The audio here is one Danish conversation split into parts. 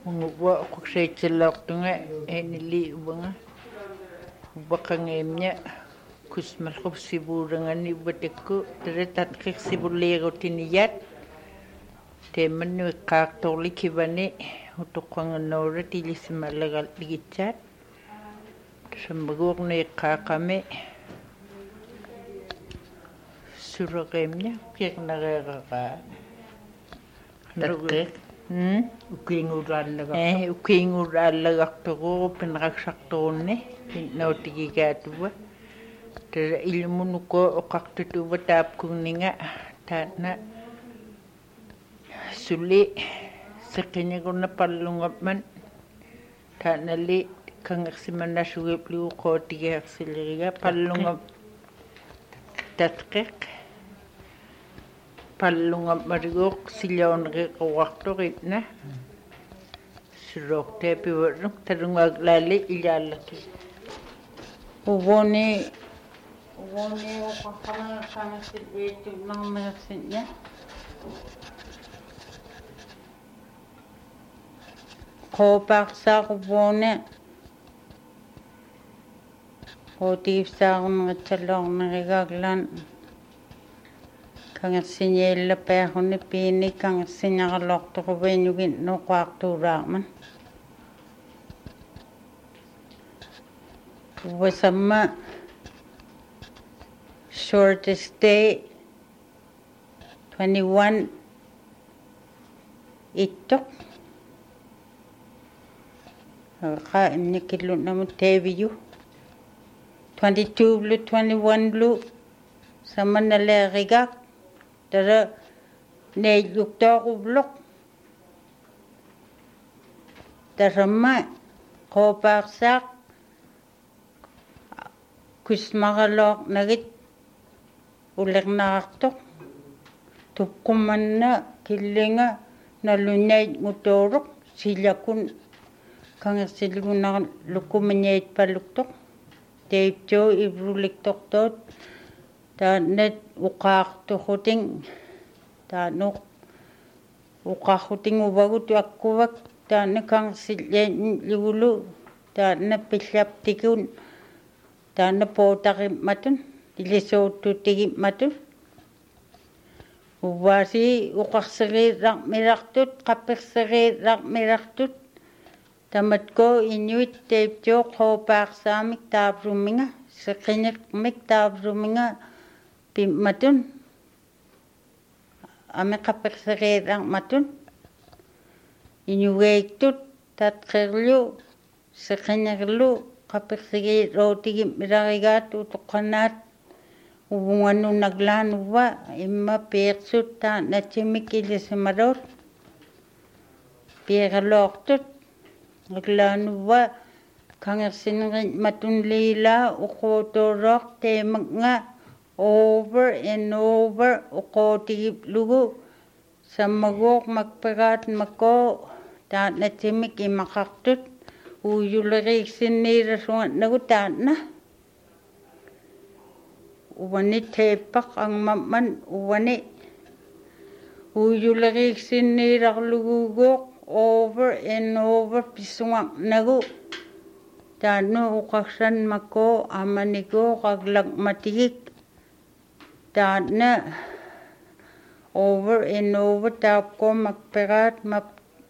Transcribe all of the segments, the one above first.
Wa kuksaytsilaqtunga enili ubanga ubaqangeemnya kusmalqupsibuurangani ubatekku taretatqiqsibulliirutiniyat teemannu iqqaartorlikivani utuqqangannuura tilisimallagal ligitsaat sammaguurni iqqaaqami suraqeemnya kirnareeqaqaa taqqeq ukiinguraalлагартугуу пинераксартуунни пиннаутигигаатува тара илмунуко оқартутува таапкуннинга таатна сули сеқинигуна паллунгапман таатналли кангерсиманнасугиплугу qootигиарсилерига паллунгап татқеқ паллунгаммалигуоқ силиорнериқуартоқитна сулоортаапиварнук талунгааглаали илааллаки увони оқаққанаассаангасит вииттуннармерсиння qoopaarsaaquvuune qotiifsaaruneritsalloornerigaaglaan kangersiñiillappiarruni piini kangersiñaraloortoquviiñugin noqaartuulaarman uvasamma shortest day 21 ittoq qa innikillunnamu teeviyu 22 blu 21 blu samanaleerigaak tara neijluktooruvluq taramma qopaarsaaq kusmaraloornagit ulernaartoq tuqqummanna killinga nalunait ngutoruq silakun kangersiligunar lukumañait paluktoq teiptoo ivruliktortoot taanat uqaartuquting taanuk uqarruting uvagut akkuvak taana kangersillianligulu taana pillaptikun taana pootaqimmatun ilisuuttutigimatun uvaasi uqarseriirarmirartut qappirseririarmirartut tamatko inuit teiptoo qopaarsaamik taavruminga seqiniqmik taavruminga pimmatun ameqappirseririarmatun inugeektut tatqerlu seqiniqlu qappirsigiirootigimmirarigaat utoqqanaat uvunganunaglaanuvva imma piiqsut taanatimik ilisimaruut piiqaloortut aglaanuva kangersineritmatun liilaa uqootooroq teemaknga over and over uqootigiplugu sammaguuq makpiraat makoo taanatimik imaqartut uuyuleriiksinniirasuannagu taanna uvani teeppaq angmamman uvani uuyuleriiksinniirarluguuguuq over and over pisuangnagu taanu uqarsan makoo amaniguuq aglaqmatigik taana over and over taapko makpiraat map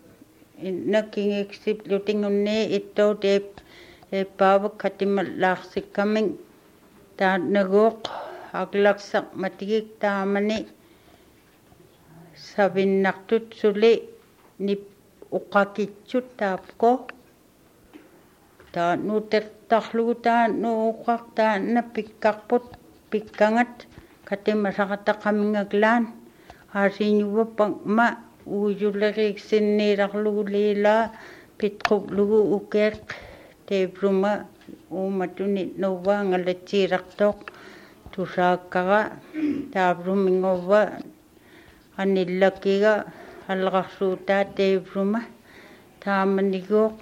nakingiksiplutingunni ittoo paavak katimallaarsikkaming taanaguuq aglaqsaqmatigik taamani savinnartut suli nip uqakitsut taapko taanu tertarlugu taanu uqaq taana pikkarput pikkangat katimasaqataqamingaklaan aasiñuvapaqma uuyuleriiksinniilarlugu liilaa pitquplugu ukeeq teevruma uumatuni nuvaangalatsiirartoq tusaakkara taavruminguva anillakiga аллеқарсуутаа теиврума тааманигуоқ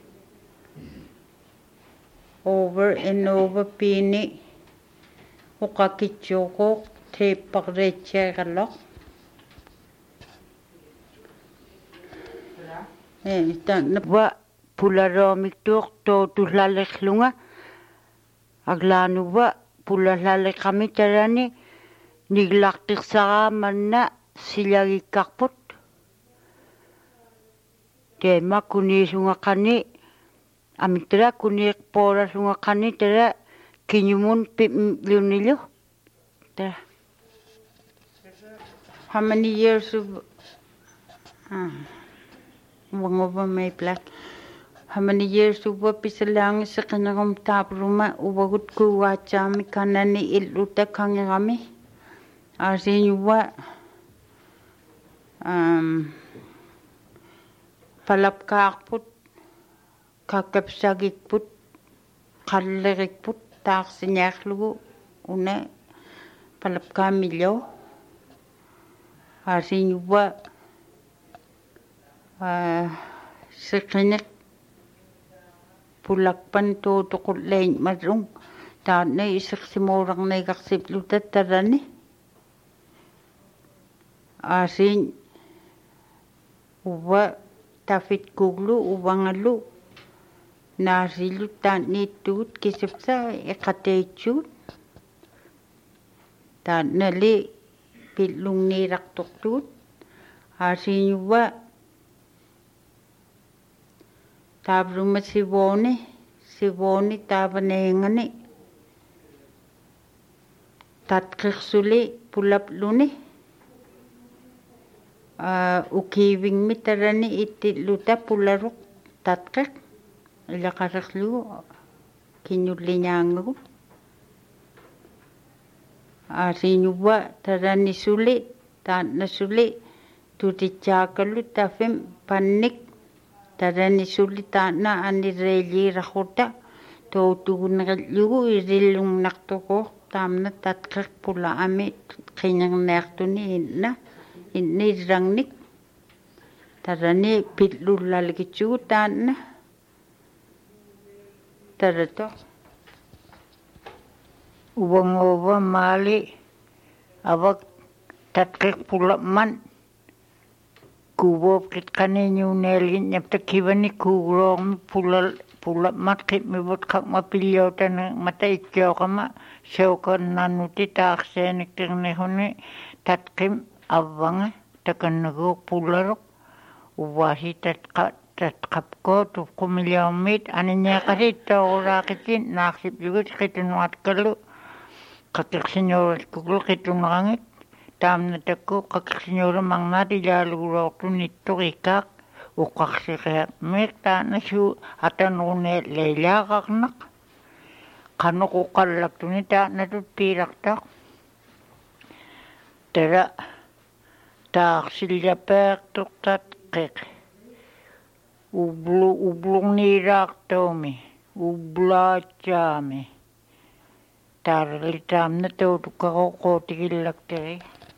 over and over piini uqakitsuuquuq teipparriitsiagalloq wa pularoomiktuuq tootullaallerlunga aglaanuwa pulallalleqami tarani niglartirsaraamanna silagikkarput teema kuniisungaqani amitara kuniiqpoolasungaqani tara kinyumun pimlunilu tara how many years of Wangova may black. How many years uwa pisalang sa kanagam tapruma uwagut kuwachami kanani iluta kangami asin uwa palapkarput kakapsagikput kallerikput taarsinyarlugu una palapkamillo asin uwa sikinik pulakpan tutukullain madrung taana isiksimorang naigaksiplutat tarani asin uwa tafit kuglu uwangalu nasilu taanittuut kisipsa iqateitsuut taana li pillungniiraqtortuut asin uwa tabruma sivoni tabaneengani tatqirsuli pulapluni ukiivingmi tarani ittilluta pularuq tatqiq ilaqarerlugu kiñulliñaangugu asinuwa tarani suli taannasuli tutitsaakalu tafim pannik tarani suli taana anireeliiraquta toutugunerillugu irillungnartoqoq taamna tatqiq pulaami qiñerneartuni inna irrangnik tarani pillullalgitsugu taana tarato uwangova maali avak tatqiq pulaman kuwop kitkani nyunelin nyapta kivani kugroom pula matkip mibut kak mapilyotan mata ikkyokama seukan nanuti taaksenik tirnehuni tatkim avanga takanago pularok uwasi tatkapko tufkumilyamit aninyakasi tawrakitin naksip yugut kitunwatkalu kakiksinyorat kukul kitunrangit taamna takku kaksinyoru mangnati jaaluguroqtu nittorikak uqaqsiqiaq miqtaana suu atanrune leilaaqaqnaq qanuq uqallaktuni taanatut piiraqtaq tara taaqsillapeaqtuq tatqiq ublungniiraaqtuumi ublaatsaami taarali taamna tautukkaqoqootigillakteri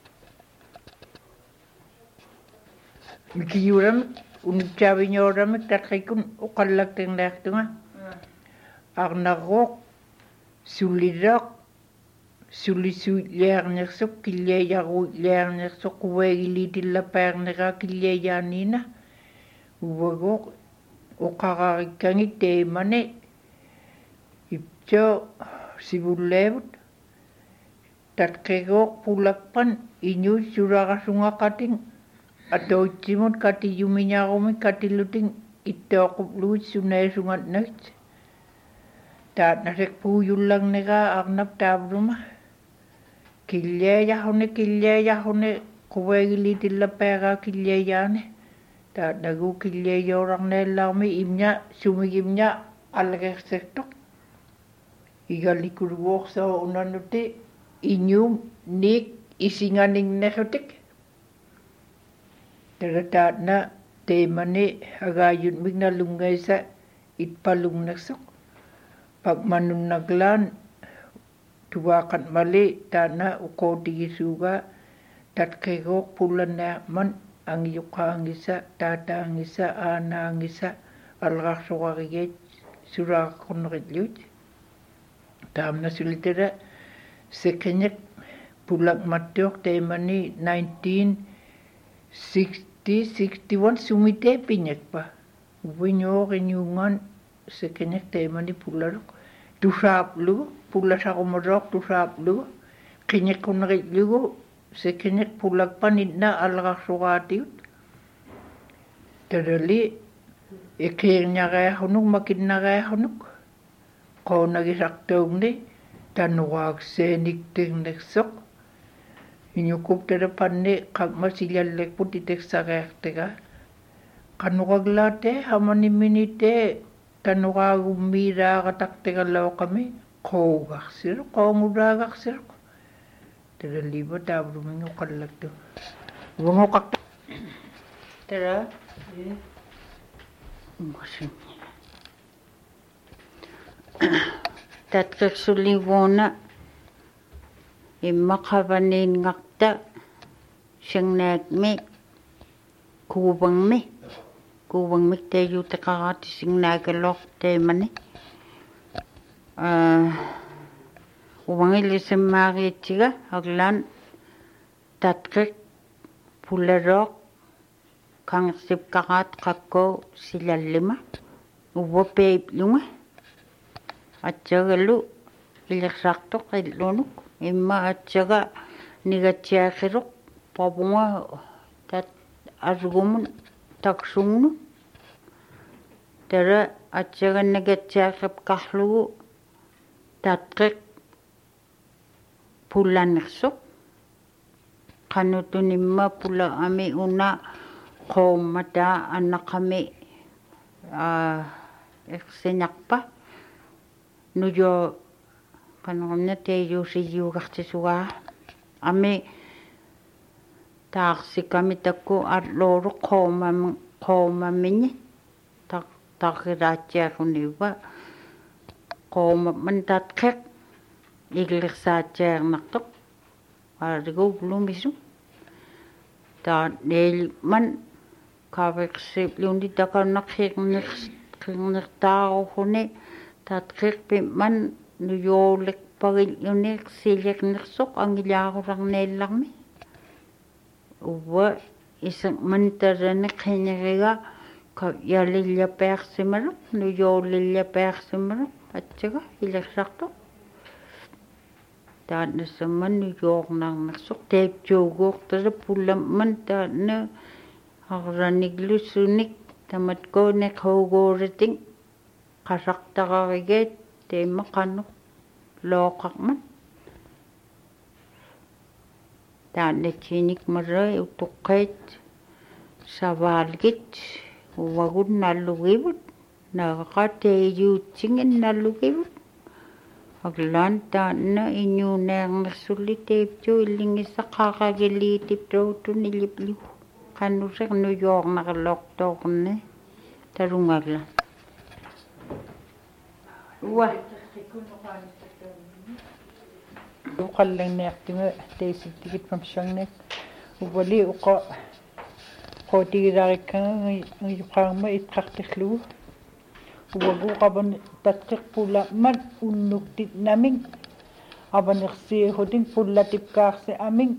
Mikiyuram unitsavinyoramik tatqikun uqallaktinlaaqtunga arnarroq suliraq sulisuitliarnersuq killeeyaruitliarnersuq quveegiliitillapaarneraa killeeyaaniina uvagoq uqararikkangit teemani ipso sivulleevut tatqigoq pulappan iñuit suraqasungaqatin atoitsimut katiyumiñarumik katillutin ittooqupluit suneesungatnagit taatnasek puuyullarneraa arnap taavruma killeeyahuni quveegiliitillapeeraa killeeyaani taatnagu killeeyoorarneellarmi imña sumigimña algersertoq igallikuluguorsoo unanuti iñuum niik isinganinnerrutik Taratana teemani agaayunmik nalungaisa itpalungnersuq pagmanunnaglaan tuwaqat mali taana uqootigisuuga tatqigoq pullannearman angiyuqaangisa taataangisa aanaangisa alqarsuqarigiit suraaqornerilluut taamna sulitara seqiñiq pulakmattuuq teemani 1960 Di 61 sumite pinekpa. Uvinyorin yungan sekenek temani pularuk. Tusaplu, pulasarumorok tusaplu. Kinek kunrik lugu sekenek pulakpan itna alrasuatiut. Tadali ikirnyarehunuk makinarehunuk. Qaunagisartuugni tanuaakseenikterneksoq inyukupterapanni qammasilallekput iteksareertega qanuqaglaate hamaniminite tanuqaagummiilaarataqtegallaoqami qougarsiruq qoongulaagarsiruq tadalliipa taavuruminguqallaktu uangoqarta Tara. Tatqirsulivuuna immaqavaniinngaqta singnaakmi kuuvangmik taayuuteqaraati singnaakalor taimani uvangilisimmaariitiga aglaan tatqiq pularooq kangersipkaraat qakkoo silallima uvapeipluga atjagalu ilersartoq illunuk imma atjaga nigatiaaqiruq papunga tat argumun taksungnu tara atjaga nigatiaaqipqarlugu tatqiq pullannersuq qanutunimma pula ami una qoommata annaqami iqsinarpa nujo qanerumna taayuusiyuugartisugaa ami taarsikami takku allooru qoomamini tarrilaatiaruniuva qoomamman tatqiq iglersaatiarnartoq aariguulumisu taa neelman kaviqsipluni takanneqirnertaaruhuni tatqiqpimman nujoolekpagilluni siiliqnersoq angilaarularneellarmi uva isaqman tarani qineriga yalillapиарсималу nujoolillapиарсималу атсага илерсартоq тааннассамман нуjoornaarnersoq taiptuuguortala pullamman taanna арраниглуссуник таматкооне хаугооритин qasartaqarigaat taimaqannu looqarman taannatsiinik marai utoqqait savaalgit uvagun nallugivut naaqaqa taiyuutsingin nallugivut aglaan taanna iñuuneernersulli taiptuu illingisaqaqagiliitiptuutun illipliu qannuseq nujoornaqaloqtoorne tarungagla uwa uqallanniartinga taisittigit famsangnak uvali uqa qotigilarikkanga ngiuqaarma itqartillugu uvagu qaban tatqiqpula man unnuktit naming abanersiihutin pullatipkaarsi aming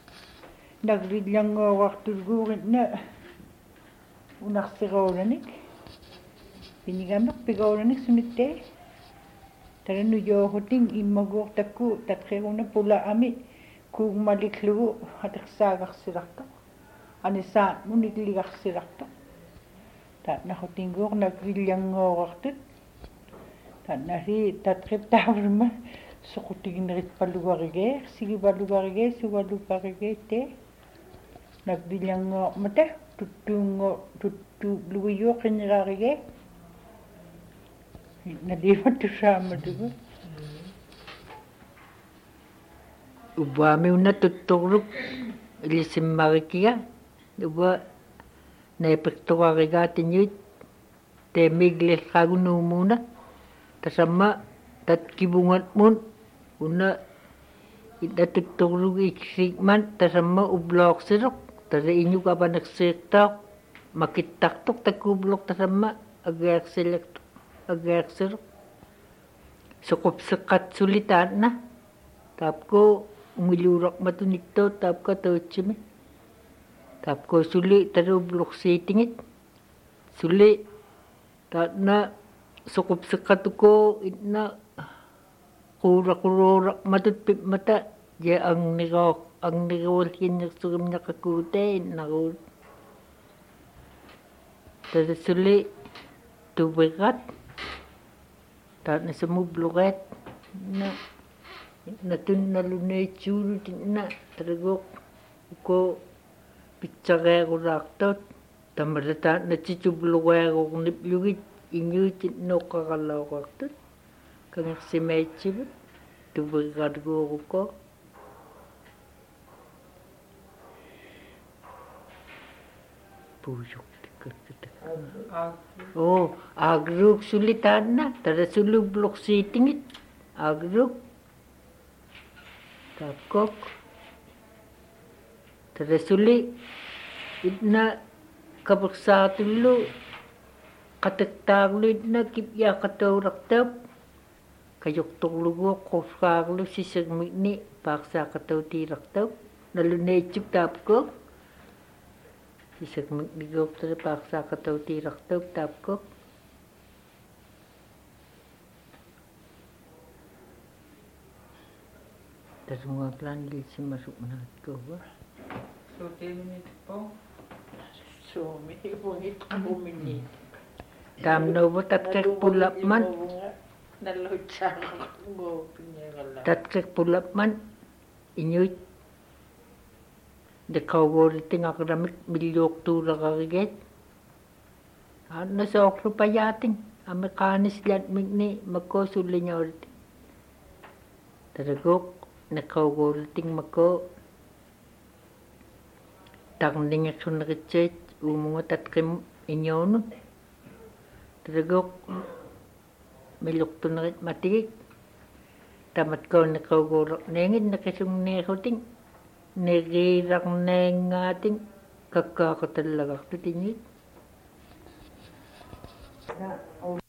nagrillangoorartulguurinna unarsiruulanik pinigameq pigoulanik sunittee taranu joohutin immaguortakku tatqiruna pula ami kuugmaliklugu hatersaagarsilartoq anisaat munikligarsilartoq taatnahutinguor nagrillangoorartut taatnari tatqiptaavulma soqutigineritpalugarigee sigipalugarigee suvalugarigee nagrillangoormata tuttuulugujuoqinnerarigee naliimattussaamatugu uvaami unna tuttorluk ilisimmarikkiga uva naipektorarigaatiñuit taamiglillragunuumuuna tasamma tatkivungatmun unna itatuttorlugu iksiikman tasamma ubloorsiruq tasa iñuk avanersiirtaaq makittartuq takkuubloq tasamma agiarsiruq soqupseqqatsuli taanna taapku ungiluuraqmatuniktuut taapka tautsimi Tapko suli tarublok sitingit. Suli na sukup sekatuko na kura matutpip mata ya ang nigawalhin na sugam na kakute na tada suli tubigat ta na samubloket na natun na lunay churu na taragok ko pitsare ko raktot tamarata na chichubloke ko niplugit inyo no kakalaw kaktot kang si Mechib tubigat ko puyok oh agruk sulitan na tada sulublok sitingit agruk tapkok tada suli itna kapaksa tulu katektaglu itna kipya katawraktap kayok tuglugo koskaglu sisagmik ni paksa katawtiraktap nalunechip tapkok sisagmik digop tada paksa katawtiraktap tapkok tada mga planil si masuk manat ko ba So 10 minutes po. So, may ibungit 2 minutes. Tamno ba tatkak pulap man Naload sa ako. tatkak pulap man inyuit dekaworiting akadamik milyok tura kagiget ano sa okro payating amekanis liat migni magkosuli niya ulit taragok nakaworiting mako takning ako nakichet umungot at kim inyo no taragok milok to nakit matigik tamat ko nakaworok nengit nakisung nekoting negirak nengating kakakatalagak to tingit